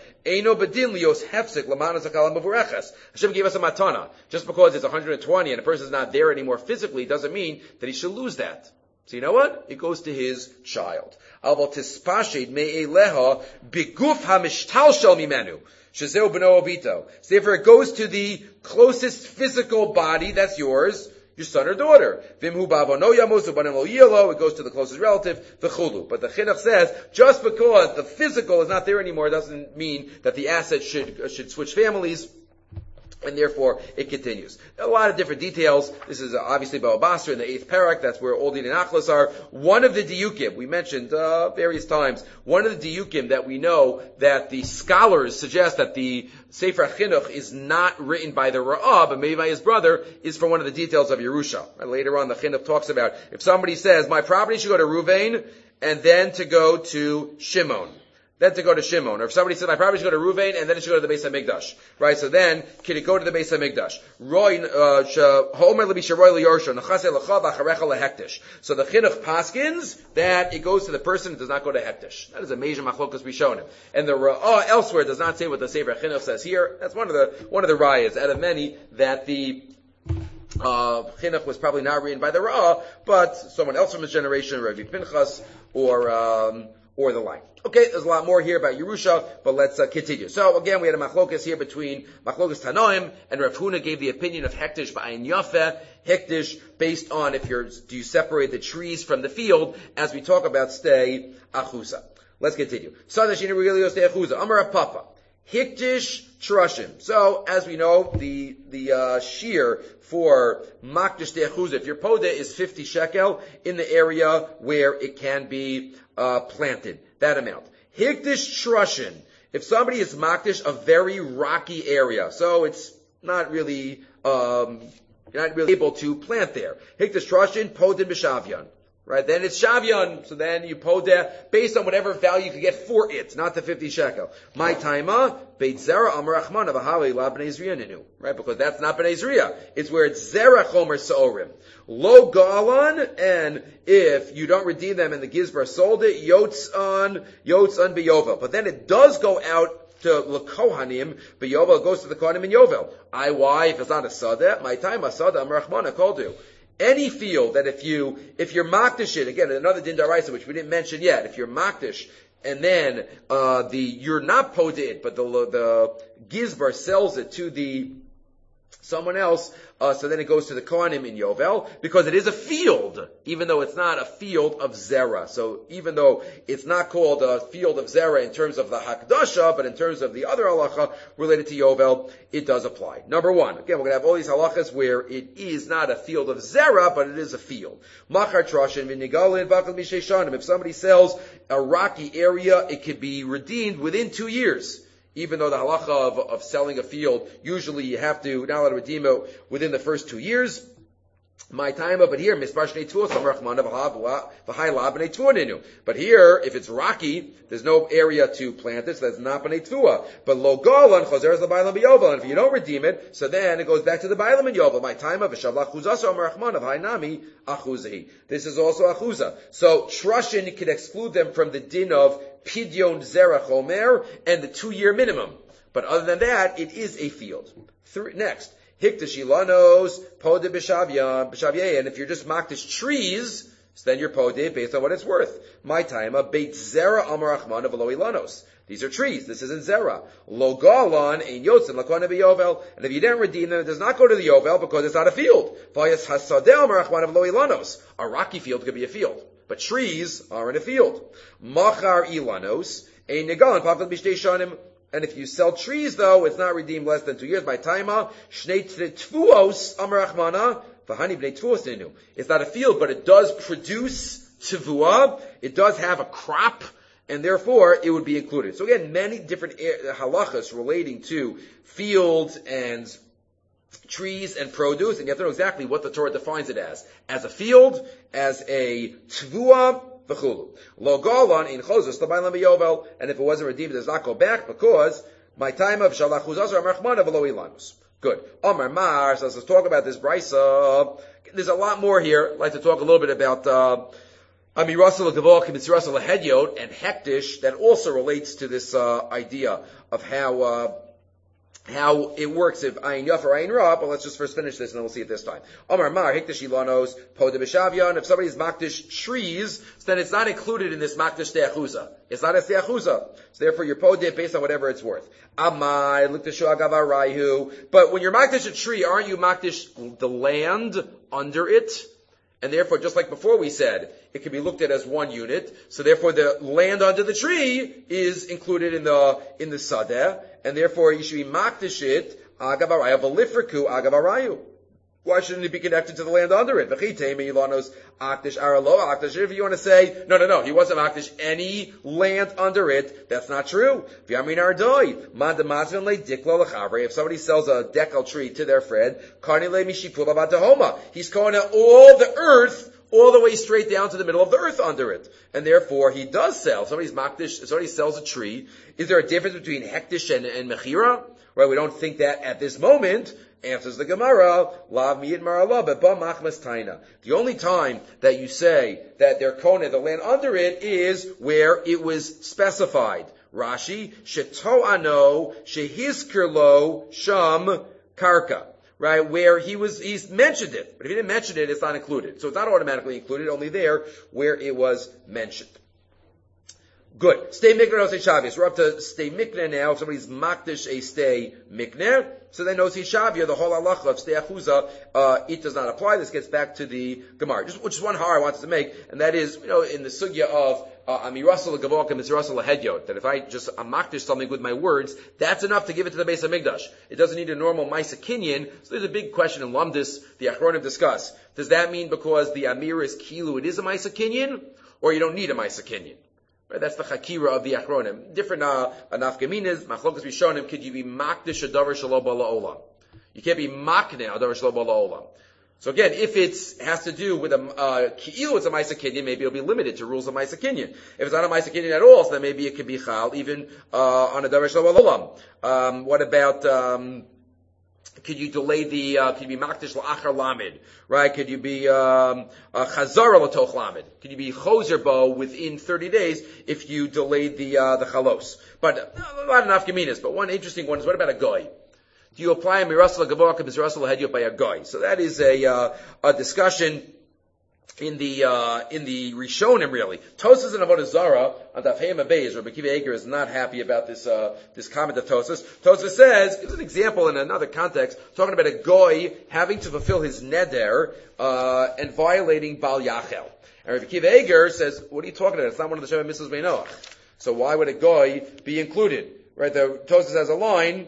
Hashem gave us a matana. Just because it's 120 and a person is not there anymore physically doesn't mean that he should lose that. So you know what? It goes to his child. So therefore it goes to the closest physical body, that's yours, your son or daughter. It goes to the closest relative, the chulu. But the Chinuch says, just because the physical is not there anymore doesn't mean that the asset should switch families. And therefore, it continues. A lot of different details. This is obviously Baba Basra in the 8th parak. That's where all the nachlos are. One of the diyukim, we mentioned various times, one of the diyukim that we know that the scholars suggest that the Sefer Chinuch is not written by the Ra'ah, but maybe by his brother, is from one of the details of Yerusha. And later on, the Chinuch talks about if somebody says, my property should go to Ruvain, and then to go to Shimon. Then to go to Shimon. Or if somebody says, I probably should go to Ruvain, and then it should go to the Beis HaMikdash. Right, so then, can it go to the Beis HaMikdash? So the Chinuch paskins that it goes to the person, it does not go to Hektish. That is a major machlokas Rishonim. And the Ra'ah elsewhere does not say what the Sefer Chinuch says here. That's one of the rayas out of many that the Chinuch was probably not written by the Ra'ah, but someone else from his generation, Rabbi Pinchas, or the like. Okay, there's a lot more here about Yerusha, but let's continue. So again, we had a machlokas here between machlokas Tanoim, and Rav Huna gave the opinion of Hektish ba'ayin yafeh, Hektish based on do you separate the trees from the field, as we talk about stay achusa. Let's continue. Sadashina regilios stay achusa. Amar Papa. Hiktish Trushim. So, as we know, the shear for Makdish De'achuza, if your poda is 50 shekel in the area where it can be planted, that amount. Hiktish Trushim. If somebody is Makdish a very rocky area, so it's not really, you're not really able to plant there. Hiktish Trushim, Podin B'Shavyan. right? Then it's Shavyan. So then you podeh based on whatever value you could get for it, not the 50 shekel. My taima, Beit Zera Amar Achman of Ahali La Bnei Zriya, right? Because that's not Bnei Zriya. It's where it's Zera Chomer Sa'orim. Lo Galan, and if you don't redeem them and the Gizbar sold it, Yotzan B'Yovel. But then it does go out to L'Kohanim, B'Yovel goes to the Kohanim in Yovel. Why? If it's not a Sadeh, my time, a Sadeh, Amar Achman, called you. Any field that if you're makdish it, again, another din daraisa, which we didn't mention yet, if you're makdish, and then, you're not podeh it, but the Gizbar sells it to someone else, so then it goes to the Kohanim in Yovel, because it is a field, even though it's not a field of Zera. So even though it's not called a field of Zera in terms of the Hakdasha, but in terms of the other halacha related to Yovel, it does apply. Number one, again, we're going to have all these halachas where it is not a field of Zera, but it is a field. Machar Trashin v'nigalin v'akal misheshanim. If somebody sells a rocky area, it could be redeemed within 2 years. Even though the halacha of selling a field, usually you have to not allowed to redeem it within the first 2 years. My time, but here, but here, if it's rocky, there's no area to plant it, so that's not b'nei tvua. But lo golan choseres l'baylam b'yovel, and if you don't redeem it, so then it goes back to the baylam in yovel. My time of v'shavla chuzasa omer Rachman of hainami achuzi. This is also achuza. So trushin can exclude them from the din of pidyon zerach omer and the 2-year minimum. But other than that, it is a field. Next. Hiktashilanos, podeh b'shavyan, and if you're just makdish trees, so then you're podeh based on what it's worth. My time, a beit zera amar achman of lo ilanos. These are trees. This isn't zera. Lo galan ein yotzim lakona b'yovel, and if you didn't redeem them, it does not go to the yovel because it's not a field. Vayas hasadeh amar achman of lo ilanos. A rocky field could be a field, but trees are in a field. Machar ilanos ein negalan pavlat b'shtei shanim. And if you sell trees, though, it's not redeemed less than 2 years. By taima, shnei tvuos amar achmana, v'hani bnei tvuos nenu. It's not a field, but it does produce tvua. It does have a crop, and therefore it would be included. So again, many different halachas relating to fields and trees and produce, and you have to know exactly what the Torah defines it as a field, as a tvua, Lo galan in chozos l'baylam b'yovel, and if it wasn't redeemed, it does not go back because my time of shalach chuzas or merchmana v'lo ilanus. Good. Omar Mar, so let's talk about this brisa. There's a lot more here. I'd like to talk a little bit about Amirasal l'gavol k'mitzirasal l'hedyot and hektish. That also relates to this idea of how it works if ayin yaf or ayin ra, but let's just first finish this and then we'll see it this time. Omar Mar, hikdash ilanos, podeh b'shavyan. If somebody's makdish trees, then it's not included in this makdish te'achuza. It's not a te'achuza. So therefore you're podeh based on whatever it's worth. Amai, l'kdashu agav arayu. But when you're makdish a tree, aren't you makdish the land under it? And therefore, just like before we said, it can be looked at as one unit. So therefore the land under the tree is included in the sadeh. And therefore you should be makdish it, agav arayu, v'lifriku agav arayu. Why shouldn't it be connected to the land under it? If you want to say, no, he wasn't makdish any land under it, that's not true. If somebody sells a decal tree to their friend, he's calling out all the earth, all the way straight down to the middle of the earth under it. And therefore, he does sell. Somebody sells a tree. Is there a difference between hektish and mechira? Right, we don't think that at this moment. Answers the Gemara, Lav miyid marala beba machmas taina. The only time that you say that they're kone, the land under it, is where it was specified. Rashi, sheto'ano shehizkirlo sham karka. Right, where he's mentioned it. But if he didn't mention it, it's not included. So it's not automatically included, only there where it was mentioned. Good. Stay mikneh no Shavius. We're up to stay mikneh now. If somebody's makdish a stay mikneh, so then no Shavia, the whole halacha of stay achuza, it does not apply. This gets back to the Gemara. Just one har I wanted to make, and that is, in the sugya of amirasal l'gavok and mitzirasal l'hedyot, that if I just makdish something with my words, that's enough to give it to the Beis HaMikdash. It doesn't need a normal Maisa Kinyan. So there's a big question in Lumdis, the Achronim discuss. Does that mean because the Amir is Kilu, it is a Maisa Kinyan? Or you don't need a Maisa Kinyan? Right, that's the Chakira of the Achronim. Different nafkaminas, machlokas rishonim, could you be makdish a davar shelo bala olam? You can't be makne a davar shelo bala olam. So again, if it has to do with ki'ilu, it's a Ma'aser Kinyan, maybe it'll be limited to rules of Ma'aser Kinyan. If it's not a Ma'aser Kinyan at all, so then maybe it could be chal, even on a Davar Shel Olam. What about, could you delay could you be makdish la'achar lamed, right? Could you be, chazara l'toch lamed? Could you be choser bo within 30 days if you delayed the chalos? But, a lot of nafkaminas, but one interesting one is, what about a goy? Do you apply a mirasal gavoa to mirasal hediyot by a goy? So that is a discussion in the Rishonim, really. Tosas and Avodah Zarah on Daf Hey Beis, Rabbi Akiva Eiger is not happy about this comment of Tosas. Tosas says, gives an example in another context, talking about a goy having to fulfill his neder and violating Bal Yachel. And Rabbi Akiva Eiger says, what are you talking about? It's not one of the Sheva Mitzvahs Beinoach. So why would a goy be included? Right? The Tosas has a line.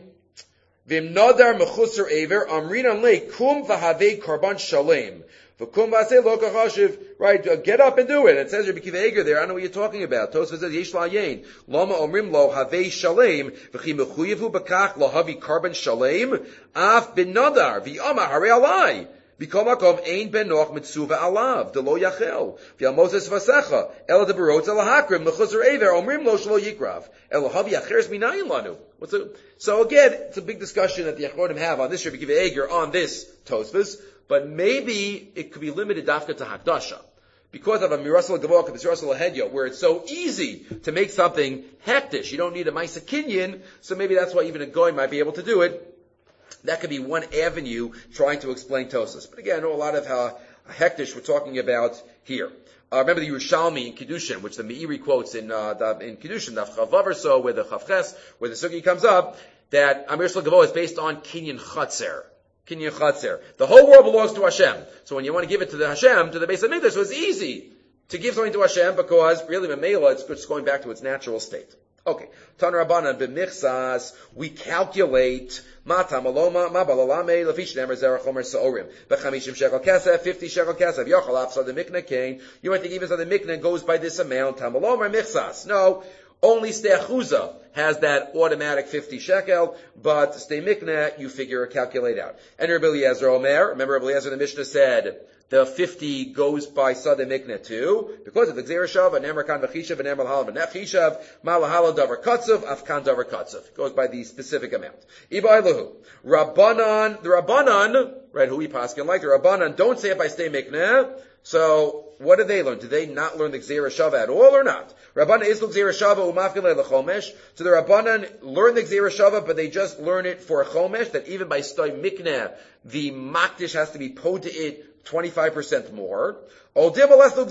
Vim nadar mechusar aver amrinan le kum v'havei karban shalem v'kum v'asei lo kachashiv. Right, get up and do it. It says Rabbi Akiva Eiger there. I know what you're talking about. Tosfos says yesh la'ayin lama omrim lo havei shalem v'chi mechuyevu b'kach lo havi karban shalem af bin nadar v'yama harei alai. Bikomakov ein ben noch mitzuva alav delo yachel v'al Moses vasecha ela deberotz ela hakrim mechusar aver omrim lo shlo yikrav ela havi acheres minayin lanu. So again, it's a big discussion that the Achronim have on this Rabbi Akiva Eiger on this Tosfos, but maybe it could be limited dafka to Hakdasha. Because of a Mirasal Gavoa, Mirasal Hedya, where it's so easy to make something hektish. You don't need a Ma'aser Kinyan, so maybe that's why even a Goy might be able to do it. That could be one avenue trying to explain Tosfos. But again, I know a lot of hektish we're talking about here. Remember the Yerushalmi in Kiddushin, which the Meiri quotes in Kiddushin, Daf Chavav or so, where the Chavches, where the Sugi comes up, that Amir Shel Gavoa is based on Kinyan Chatzer. Kinyan Chatzer. The whole world belongs to Hashem. So when you want to give it to the Hashem, to the Beis HaMikdash, so it's easy to give something to Hashem because really Memela, it's just going back to its natural state. Okay. Tan Rabbanan b'michsas, we calculate matam aloma mabalalame lafish nemer zera chomer saorim b'chamishim shekel kesef 50 shekel kesef yochal afsad the mikna kain. You might think even so the mikna goes by this amount. Tam aloma michsas. No, only stei achuza has that automatic 50 shekel, but stei mikna you figure calculate out. And Rabbi Eliezer Omer, remember Rabbi Eliezer the Mishnah said the 50 goes by Sadeh Mikneh too, because of the Gzeira Shava, Nemer Kan V'Chishav, and Nemer L'Halav, and Nefchishav, Malahalo Davar Katzav, Afkan Davar Katzav. Goes by the specific amount. Iba Elahu. Rabbanan, the Rabbanan, right, who we paskin like, the Rabbanan don't say it by Stei Mikneh, so what do they learn? Do they not learn the Gzeira Shava at all or not? Rabbanan is the Gzeira Shava, Umafkin Le'Chomesh. So the Rabbanan learn the Gzeira Shava, but they just learn it for a Chomesh, that even by Stei Mikneh, the Makdish has to be pod to it 25% more. Or do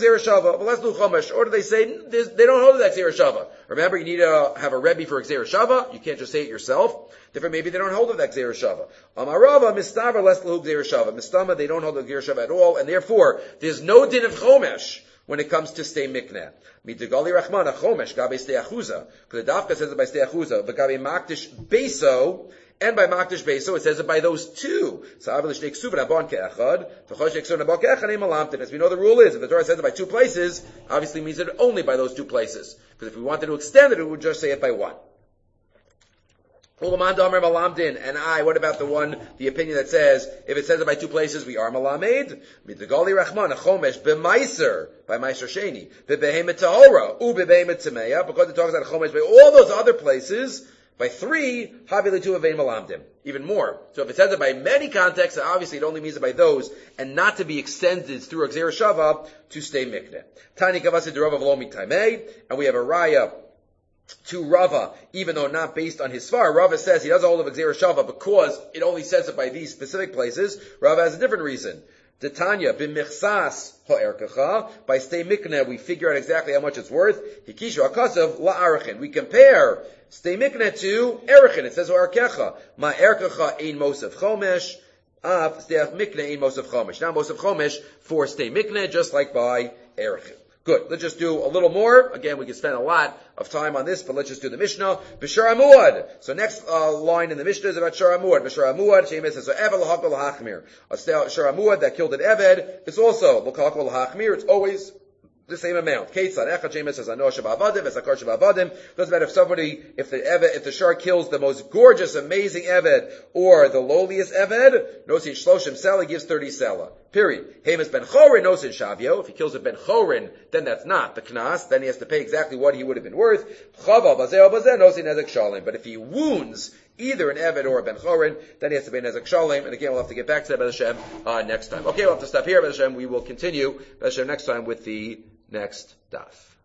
they say they don't hold that Gzeira Shava? Remember, you need to have a Rebbe for a Gzeira Shava. You can't just say it yourself. Therefore, maybe they don't hold of that Gzeira Shava. Amarava mistaver less lahu Gzeira Shava. Mistama, they don't hold the Gzeira Shava at all, and therefore there's no din of Chomesh when it comes to Stei Mikneh. Mitagali Rachman a Chomesh gabe Stei Achuza, because the Dafka says it by Stei Achuza, but gabe Makdish Beso. And by Makdish Beso, it says it by those two. As we know the rule is, if the Torah says it by two places, obviously means it only by those two places. Because if we wanted to extend it, it would just say it by one. And what about the opinion that says, if it says it by two places, we are malamed? Mitagali Rachman, a chomesh, b'maiser, by maiser sheni, b'behemet tahora, u'behemet tameya, because it talks about a chomesh by all those other places. By three, havilitu avein malamdim. Even more. So if it says it by many contexts, obviously it only means it by those, and not to be extended through a Gzeira Shava to Stei Mikneh. Tani kavasid Rava v'lo mitaimei, and we have a raya to Rava, even though not based on his svar. Rava says he doesn't hold of a Gzeira Shava because it only says it by these specific places. Rava has a different reason. The Tanya b'michsas ha'erkecha, by Stei Mikneh we figure out exactly how much it's worth. Hikishu hakasav la'arachin. We compare Stei Mikneh to Erichin. It says ha'erkecha. Ma erkecha ein mosef chomesh. Stei Mikneh ein mosef chomesh. Now mosef chomesh for Stei Mikneh, just like by Erichin. Good. Let's just do a little more. Again, we could spend a lot of time on this, but let's just do the Mishnah. B'shar Amuad. So next line in the Mishnah is about Shar Amuad. B'shar Amuad, Shemes says, so Eved l'hakol l'hachmir. A Shar Amuad that killed an Eved, it's also l'hakol l'hachmir. It's always the same amount. Doesn't matter if the shark kills the most gorgeous, amazing Eved or the lowliest Eved, Nosin Shloshim Sela gives 30 Sela. Period. Hamas ben Chorin Nosin Shavio. If he kills a ben Chorin, then that's not the Knas. Then he has to pay exactly what he would have been worth. Chava Bazeh Bazeh Nosin Nezek Shalim. But if he wounds either an Eved or a ben Chorin, then he has to pay Nezek Shalim. And again, we'll have to get back to that, B'ez Hashem, next time. Okay, we'll have to stop here, B'ez Hashem. We will continue, B'ez Hashem, next time with the next daf.